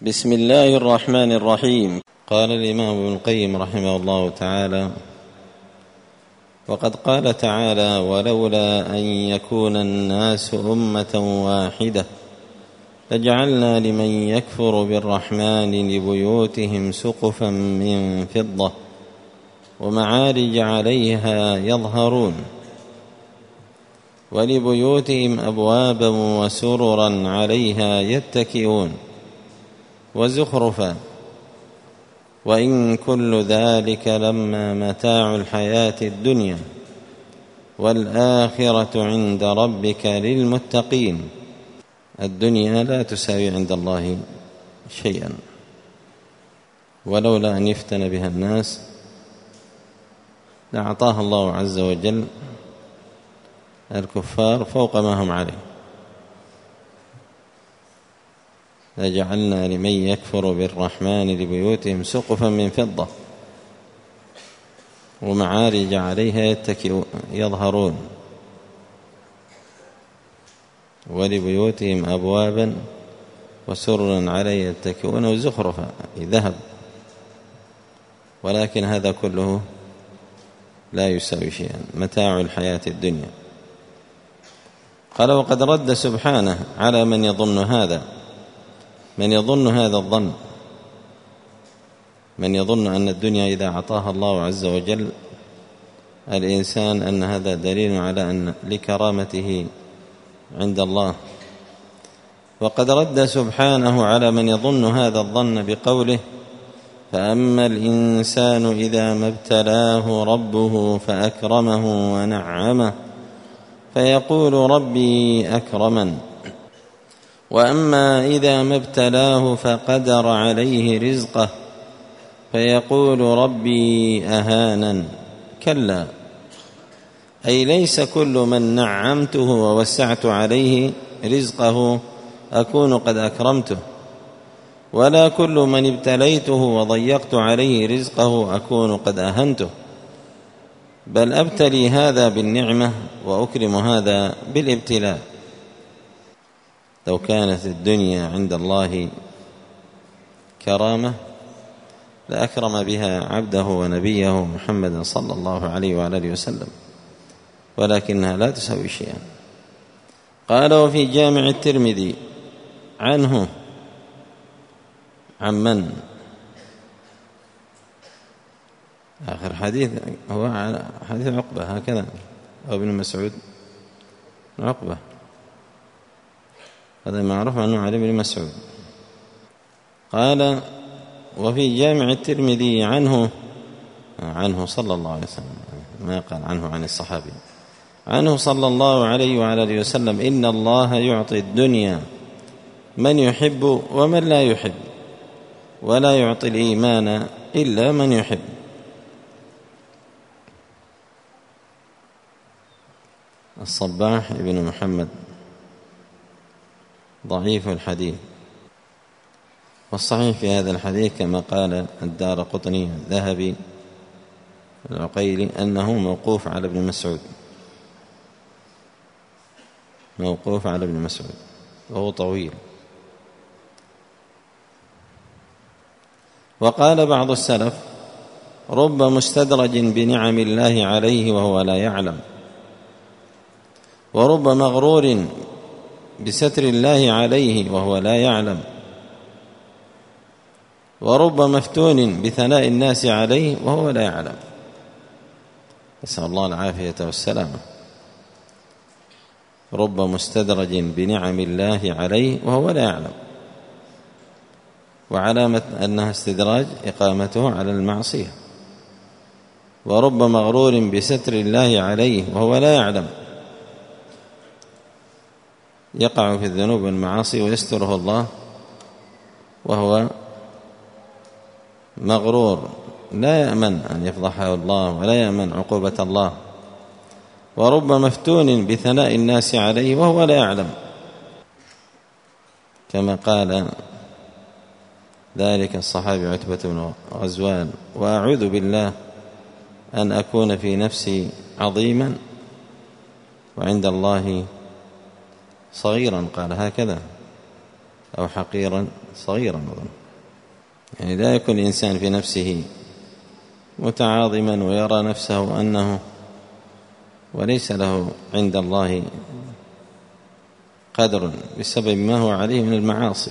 بسم الله الرحمن الرحيم. قال الإمام ابن القيم رحمه الله تعالى: وقد قال تعالى: ولولا أن يكون الناس أمة واحدة لجعلنا لمن يكفر بالرحمن لبيوتهم سقفا من فضة ومعارج عليها يظهرون ولبيوتهم أبوابا وسررا عليها يتكئون وزخرفا وإن كل ذلك لما متاع الحياة الدنيا والآخرة عند ربك للمتقين. الدنيا لا تساوي عند الله شيئا، ولولا أن يفتن بها الناس لأعطاها الله عز وجل الكفار فوق ما هم عليه. لجعلنا لمن يكفر بالرحمن لبيوتهم سقفا من فضة ومعارج عليها يظهرون ولبيوتهم أبوابا وسررا عليها يتكئون وزخرفا ذهب، ولكن هذا كله لا يساوي شيئا، متاع الحياة الدنيا. قال: وقد رد سبحانه على من يظن هذا الظن، من يظن أن الدنيا إذا أعطاها الله عز وجل الإنسان أن هذا دليل على أن لكرامته عند الله. وقد رد سبحانه على من يظن هذا الظن بقوله: فأما الإنسان إذا ما ابتلاه ربه فأكرمه ونعمه فيقول ربي أكرمن، وأما إذا ما ابتلاه فقدر عليه رزقه فيقول ربي أهانن. كلا، أي ليس كل من نعمته ووسعت عليه رزقه أكون قد أكرمته، ولا كل من ابتليته وضيقت عليه رزقه أكون قد أهنته، بل أبتلي هذا بالنعمة وأكرم هذا بالابتلاء. لو كانت الدنيا عند الله كرامة لأكرم بها عبده ونبيه محمد صلى الله عليه وعلى آله وسلم، ولكنها لا تساوي شيئا. قال: وفي جامع الترمذي عنه عن من؟ آخر حديث هو حديث عقبة هكذا، أو ابن مسعود عقبة، هذا معروف عنه علي بن مسعود. قال: وفي جامع الترمذي عنه صلى الله عليه وسلم، ما قال عنه عن الصحابي، عنه صلى الله عليه وعلى آله وسلم: إن الله يعطي الدنيا من يحب ومن لا يحب، ولا يعطي الإيمان إلا من يحب. الصباح ابن محمد ضعيف الحديث، والصحيح في هذا الحديث كما قال الدارقطني الذهبي العقيلي أنه موقوف على ابن مسعود، موقوف على ابن مسعود، وهو طويل. وقال بعض السلف: رب مستدرج بنعم الله عليه وهو لا يعلم، ورب مغرور بستر الله عليه وهو لا يعلم، ورب مفتون بثناء الناس عليه وهو لا يعلم. نسأل الله العافية والسلامة. رب مستدرج بنعم الله عليه وهو لا يعلم، وعلامة أنها استدراج إقامته على المعصية. ورب مغرور بستر الله عليه وهو لا يعلم، يقع في الذنوب والمعاصي ويستره الله وهو مغرور، لا يأمن أن يفضحه الله ولا يأمن عقوبة الله. ورب مفتون بثناء الناس عليه وهو لا يعلم، كما قال ذلك الصحابي عتبة بن غزوان: وأعوذ بالله أن أكون في نفسي عظيما وعند الله صغيرا. قال هكذا: أو حقيرا صغيرا أظن. يعني لا يكون الإنسان في نفسه متعاظما ويرى نفسه أنه وليس له عند الله قدر بسبب ما هو عليه من المعاصي.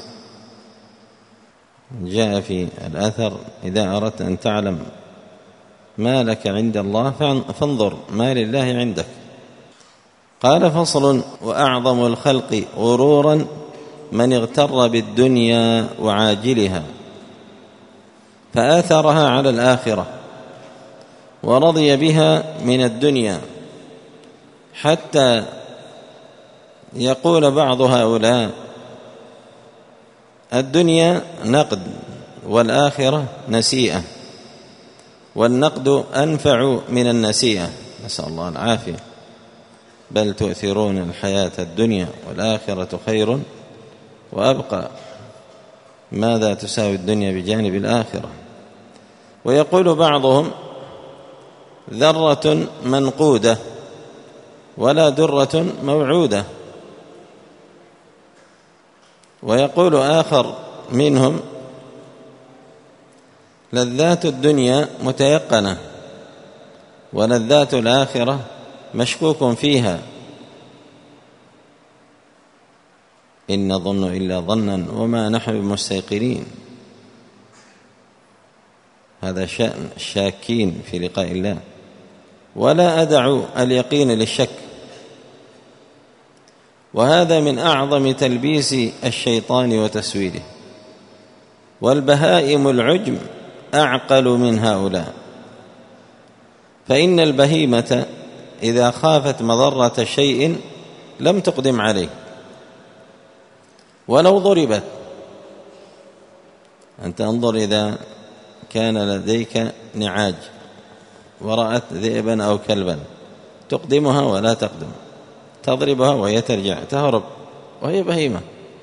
جاء في الأثر: إذا أردت أن تعلم ما لك عند الله فانظر ما لله عندك. قال: فصل: وأعظم الخلق غرورا من اغتر بالدنيا وعاجلها فآثرها على الآخرة ورضي بها من الدنيا، حتى يقول بعض هؤلاء: الدنيا نقد والآخرة نسيئة، والنقد أنفع من النسيئة، نسأل الله العافية، بل تؤثرون الحياة الدنيا والآخرة خير وأبقى. ماذا تساوي الدنيا بجانب الآخرة؟ ويقول بعضهم: ذرة منقودة ولا درة موعودة. ويقول آخر منهم: لذات الدنيا متيقنة ولذات الآخرة مشكوك فيها، إن نظن إلا ظنا وما نحن بمستيقنين. هذا شأن الشاكين في لقاء الله. ولا أدع اليقين للشك، وهذا من أعظم تلبيس الشيطان وتسويله. والبهائم العجم أعقل من هؤلاء، فإن البهيمة إذا خافت مضرة شيء لم تقدم عليه ولو ضربت. أنت انظر، إذا كان لديك نعاج ورأت ذئبا أو كلبا تقدمها ولا تقدم، تضربها وهي ترجع تهرب وهي بهيمة.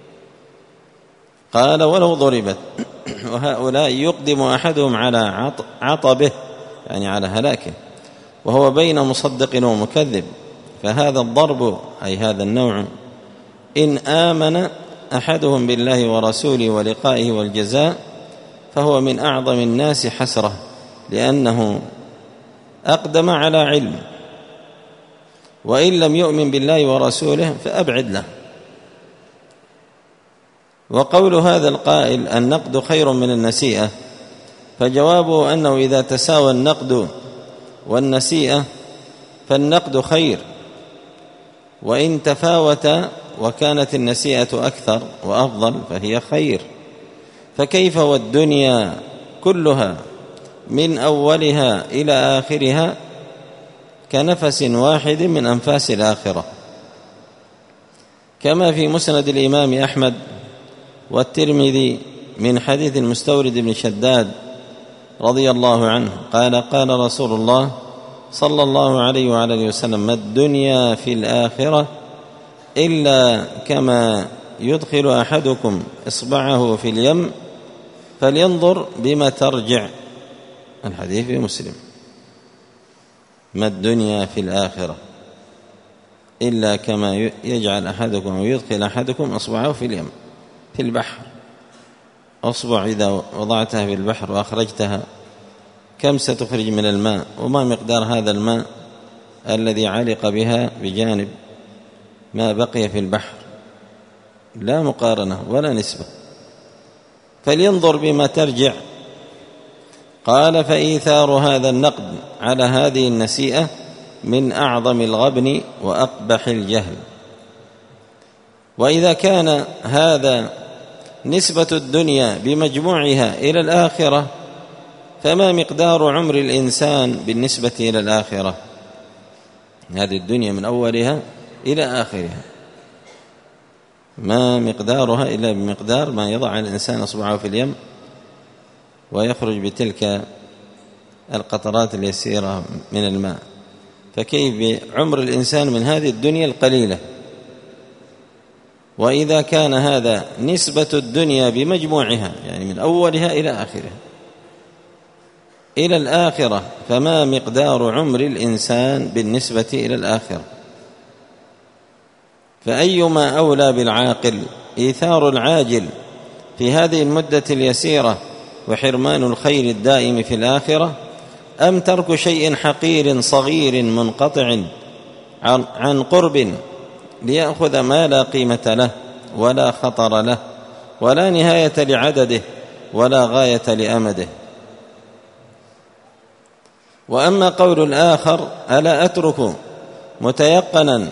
قال: ولو ضربت. وهؤلاء يقدم أحدهم على عطبه، يعني على هلاكه، وهو بين مصدق ومكذب. فهذا الضرب، أي هذا النوع، إن آمن أحدهم بالله ورسوله ولقائه والجزاء فهو من أعظم الناس حسرة، لأنه أقدم على علم. وإن لم يؤمن بالله ورسوله فأبعد له. وقول هذا القائل: النقد خير من النسيئة، فجوابه أنه إذا تساوى النقد والنسيئة فالنقد خير، وإن تفاوت وكانت النسيئة أكثر وأفضل فهي خير. فكيف والدنيا كلها من أولها إلى آخرها كنفس واحد من أنفاس الآخرة. كما في مسند الإمام أحمد والترمذي من حديث المستورد بن شداد رضي الله عنه قال: قال رسول الله صلى الله عليه وعلى اله وسلم: ما الدنيا في الآخرة إلا كما يدخل أحدكم إصبعه في اليم فلينظر بما ترجع. الحديث في مسلم. ما الدنيا في الآخرة إلا كما يجعل أحدكم ويدخل أحدكم إصبعه في اليم، في البحر. أصبع إذا وضعتها في البحر وأخرجتها كم ستخرج من الماء؟ وما مقدار هذا الماء الذي علق بها بجانب ما بقي في البحر؟ لا مقارنة ولا نسبة. فلينظر بما ترجع. قال: فإيثار هذا النقد على هذه النسيئة من أعظم الغبن وأقبح الجهل. وإذا كان هذا نسبة الدنيا بمجموعها إلى الآخرة، فما مقدار عمر الإنسان بالنسبة إلى الآخرة؟ هذه الدنيا من أولها إلى آخرها ما مقدارها إلا بمقدار ما يضع الإنسان أصبعه في اليم ويخرج بتلك القطرات اليسيرة من الماء. فكيف بعمر الإنسان من هذه الدنيا القليلة؟ وإذا كان هذا نسبة الدنيا بمجموعها، يعني من أولها إلى آخرها إلى الآخرة، فما مقدار عمر الإنسان بالنسبة إلى الآخرة؟ فأيما أولى بالعاقل إيثار العاجل في هذه المدة اليسيرة وحرمان الخير الدائم في الآخرة، أم ترك شيء حقير صغير منقطع عن قرب ليأخذ ما لا قيمة له ولا خطر له ولا نهاية لعدده ولا غاية لأمده؟ وأما قول الآخر ألا أترك متيقنا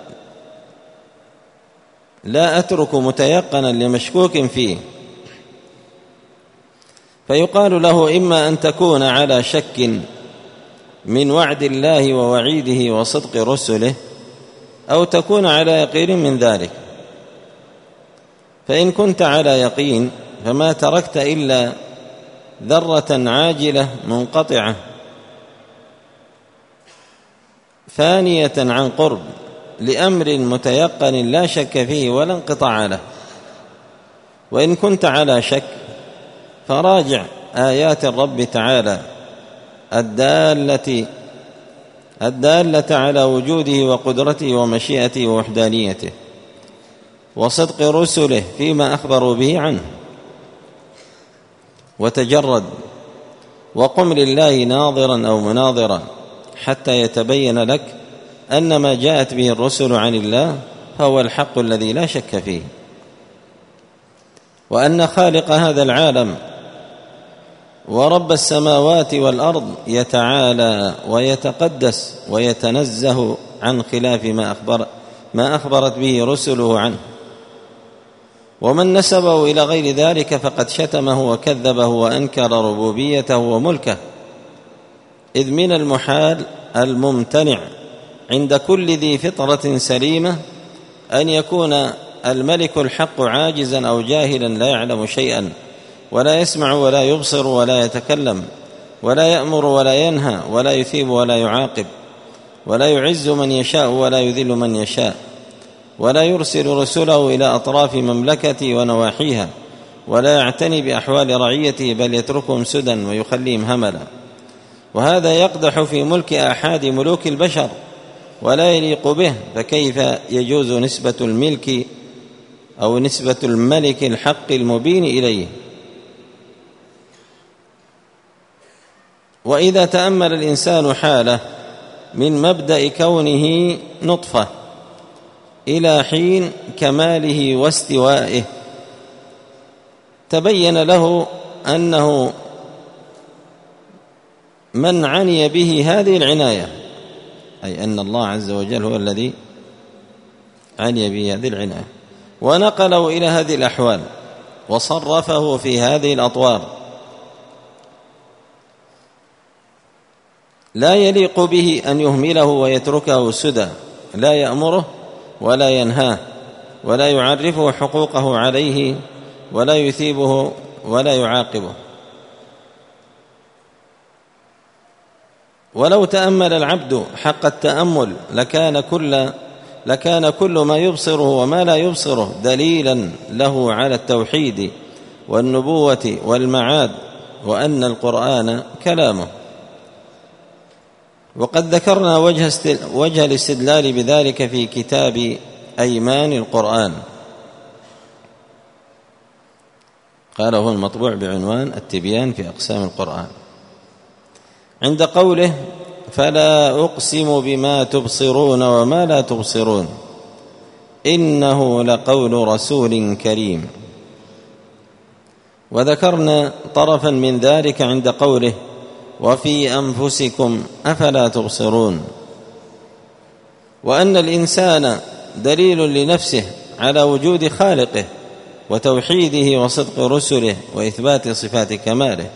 لا أترك متيقنا لمشكوك فيه، فيقال له إما أن تكون على شك من وعد الله ووعيده وصدق رسله، أو تكون على يقين من ذلك. فإن كنت على يقين فما تركت إلا ذرة عاجلة منقطعة فانية عن قرب لأمر متيقن لا شك فيه ولا انقطاع له. وإن كنت على شك فراجع آيات الرب تعالى الدالة على وجوده وقدرته ومشيئته ووحدانيته وصدق رسله فيما أخبروا به عنه، وتجرد وقم لله ناظرا أو مناظرا حتى يتبين لك أن ما جاءت به الرسل عن الله فهو الحق الذي لا شك فيه، وأن خالق هذا العالم ورب السماوات والأرض يتعالى ويتقدس ويتنزه عن خلاف ما أخبرت به رسله عنه، ومن نسبه إلى غير ذلك فقد شتمه وكذبه وأنكر ربوبيته وملكه، إذ من المحال الممتنع عند كل ذي فطرة سليمة أن يكون الملك الحق عاجزا أو جاهلا لا يعلم شيئا ولا يسمع ولا يبصر ولا يتكلم ولا يأمر ولا ينهى ولا يثيب ولا يعاقب ولا يعز من يشاء ولا يذل من يشاء ولا يرسل رسله إلى أطراف مملكته ونواحيها ولا يعتني بأحوال رعيته بل يتركهم سدى ويخليهم هملا. وهذا يقدح في ملك أحد ملوك البشر ولا يليق به، فكيف يجوز نسبة الملك أو نسبة الملك الحق المبين إليه؟ وإذا تأمل الإنسان حاله من مبدأ كونه نطفة إلى حين كماله واستوائه تبين له أنه من عني به هذه العناية، أي أن الله عز وجل هو الذي عني به هذه العناية ونقله إلى هذه الأحوال وصرفه في هذه الأطوار، لا يليق به أن يهمله ويتركه سدى، لا يأمره ولا ينهاه ولا يعرفه حقوقه عليه ولا يثيبه ولا يعاقبه. ولو تأمل العبد حق التأمل لكان كل ما يبصره وما لا يبصره دليلا له على التوحيد والنبوة والمعاد وأن القرآن كلامه. وقد ذكرنا وجه الاستدلال بذلك في كتاب أيمان القرآن، قاله هو المطبوع بعنوان التبيان في أقسام القرآن، عند قوله فلا أقسم بما تبصرون وما لا تبصرون إنه لقول رسول كريم. وذكرنا طرفا من ذلك عند قوله وفي أنفسكم أفلا تبصرون، وأن الإنسان دليل لنفسه على وجود خالقه وتوحيده وصدق رسله وإثبات صفات كماله.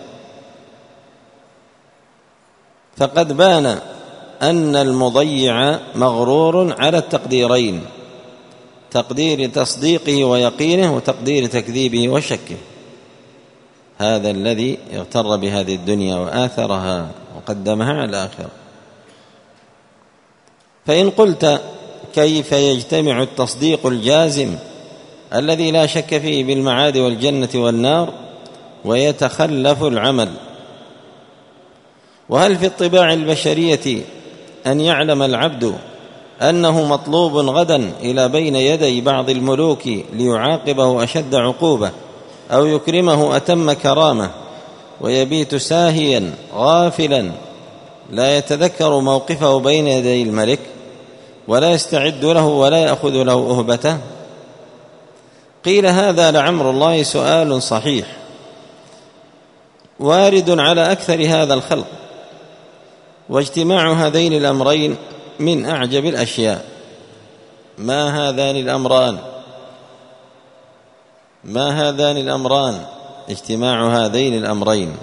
فقد بان أن المضيع مغرور على التقديرين، تقدير تصديقه ويقينه وتقدير تكذيبه وشكه، هذا الذي اغتر بهذه الدنيا وآثرها وقدمها على الآخرة. فإن قلت كيف يجتمع التصديق الجازم الذي لا شك فيه بالمعاد والجنة والنار ويتخلف العمل؟ وهل في الطباع البشرية أن يعلم العبد أنه مطلوب غدا إلى بين يدي بعض الملوك ليعاقبه أشد عقوبة أو يكرمه أتم كرامة، ويبيت ساهيا غافلا لا يتذكر موقفه بين يدي الملك ولا يستعد له ولا يأخذ له أهبته؟ قيل هذا لعمر الله سؤال صحيح وارد على أكثر هذا الخلق، واجتماع هذين الأمرين من أعجب الأشياء. ما هذان الأمران اجتماع هذين الأمرين،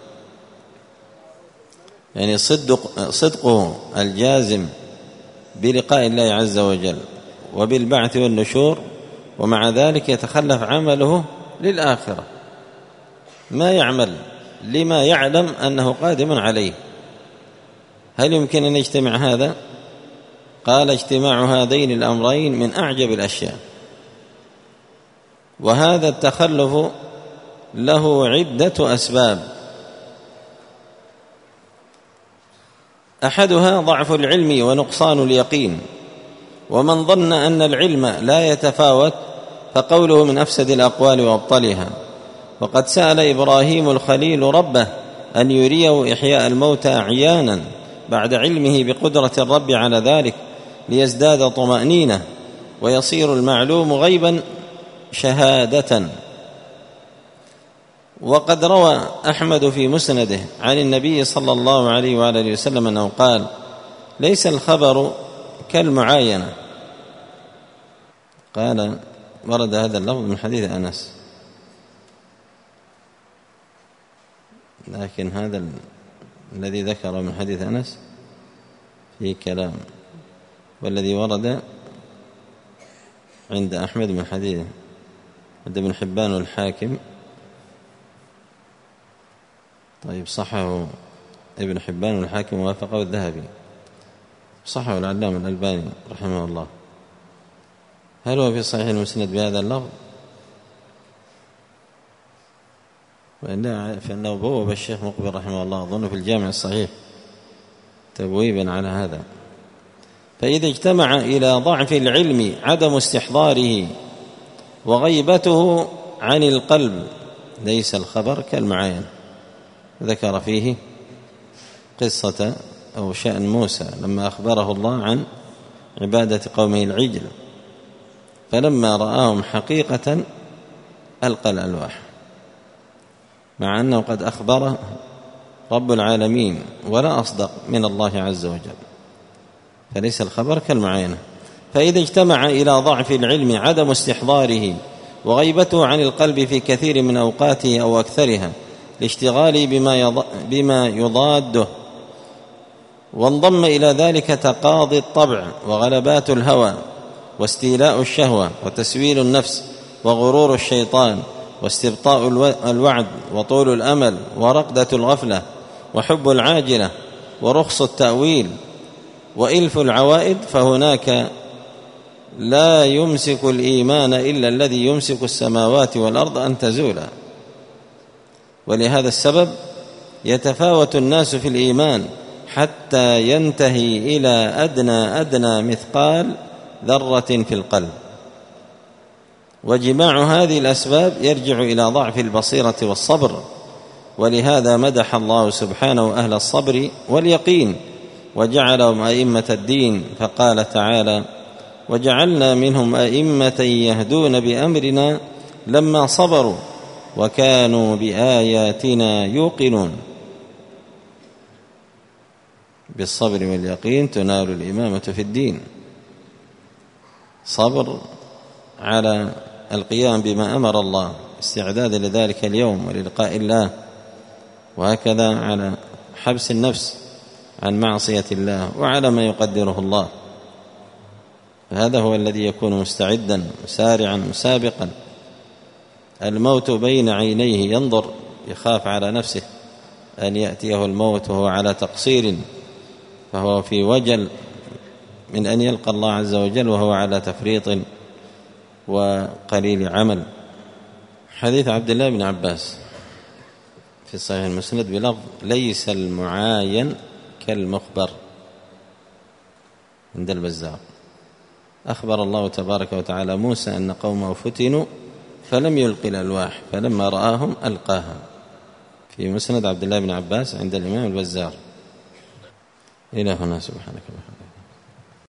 يعني صدقه الجازم بلقاء الله عز وجل وبالبعث والنشور، ومع ذلك يتخلف عمله للآخرة، ما يعمل لما يعلم أنه قادم عليه. هل يمكن أن يجتمع هذا؟ قال اجتماع هذين الأمرين من أعجب الأشياء. وهذا التخلف له عدة أسباب، أحدها ضعف العلم ونقصان اليقين، ومن ظن أن العلم لا يتفاوت فقوله من أفسد الأقوال وأبطلها. وقد سأل إبراهيم الخليل ربه أن يريه إحياء الموتى عيانا بعد علمه بقدرة الرب على ذلك ليزداد طمأنينة ويصير المعلوم غيبا شهادة. وقد روى أحمد في مسنده عن النبي صلى الله عليه وآله وسلم أنه قال: ليس الخبر كالمعاينة. قال ورد هذا اللفظ من حديث أنس، لكن هذا الذي ذكر من حديث أنس فيه كلام، والذي ورد عند أحمد من حديث عند ابن حبان والحاكم، طيب صححه ابن حبان والحاكم ووافقه الذهبي، صححه العلامة الألباني رحمه الله. هل هو في صحيح المسند بهذا اللفظ؟ فإنه بوب الشيخ مقبل رحمه الله أظن في الجامع الصحيح تبويبا على هذا. فإذا اجتمع إلى ضعف العلم عدم استحضاره وغيبته عن القلب ليس الخبر كالمعاين. ذكر فيه قصة أو شأن موسى لما أخبره الله عن عبادة قومه العجل، فلما رآهم حقيقة ألقى الألواح، مع أنه قد أخبره رب العالمين ولا أصدق من الله عز وجل، فليس الخبر كالمعاينة. فإذا اجتمع إلى ضعف العلم عدم استحضاره وغيبته عن القلب في كثير من أوقاته أو أكثرها لاشتغاله بما يضاده، وانضم إلى ذلك تقاضي الطبع وغلبات الهوى واستيلاء الشهوة وتسويل النفس وغرور الشيطان واستبطاء الوعد وطول الأمل ورقدة الغفلة وحب العاجلة ورخص التأويل وإلف العوائد، فهناك لا يمسك الإيمان إلا الذي يمسك السماوات والأرض أن تزولا. ولهذا السبب يتفاوت الناس في الإيمان حتى ينتهي إلى أدنى مثقال ذرة في القلب. وجماع هذه الأسباب يرجع إلى ضعف البصيرة والصبر، ولهذا مدح الله سبحانه أهل الصبر واليقين وجعلهم أئمة الدين، فقال تعالى: وجعلنا منهم أئمة يهدون بأمرنا لما صبروا وكانوا بآياتنا يوقنون. بالصبر واليقين تنال الإمامة في الدين، صبر على القيام بما أمر الله استعدادا لذلك اليوم وللقاء الله، وهكذا على حبس النفس عن معصية الله وعلى ما يقدره الله. فهذا هو الذي يكون مستعدا مسارعا مسابقا. الموت بين عينيه ينظر، يخاف على نفسه أن يأتيه الموت وهو على تقصير، فهو في وجل من أن يلقى الله عز وجل وهو على تفريط وقليل عمل. حديث عبد الله بن عباس في صحيح المسند بلفظ: ليس المعاين كالمخبر عند البزار. أخبر الله تبارك وتعالى موسى أن قومه فتنوا فلم يلق الألواح فلما رآهم ألقاها، في مسند عبد الله بن عباس عند الإمام البزار. إلى هنا، سبحانك اللهم.